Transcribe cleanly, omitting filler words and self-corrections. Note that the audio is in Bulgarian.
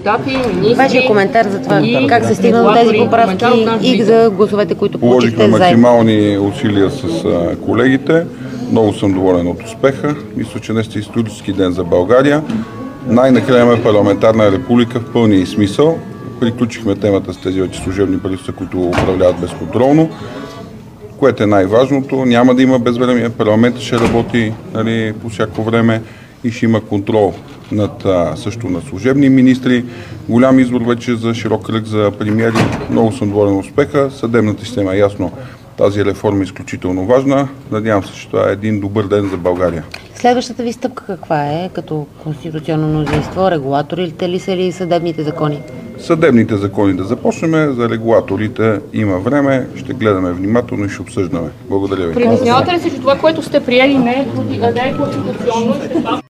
депутати, министри. Вашия коментар за това как се стигна до тези поправки и за гласовете, които получихте Положихме заедно. максимални усилия с колегите. Много съм доволен от успеха. Мисля, че днес е исторически ден за България. Най-накрая имаме парламентарна република в пълния и смисъл. Приключихме темата с тези вече служебни правителства, които управляват безконтролно, което е най-важното. Няма да има безвремие. Парламентът ще работи по всяко време и ще има контрол също на служебни министри. Голям избор вече за широк кръг за премиери. Много съм доволен от успеха. Съдебната система е ясно. Тази реформа е изключително важна. Надявам се, че това е един добър ден за България. Следващата ви стъпка каква е като конституционно мнозинство? Регулаторите ли са или съдебните закони? Съдебните закони да започнем. За регулаторите има време. Ще гледаме внимателно и ще обсъждаме. Благодаря ви. Притеснявате ли се, че това, което сте приели, не е конституционно?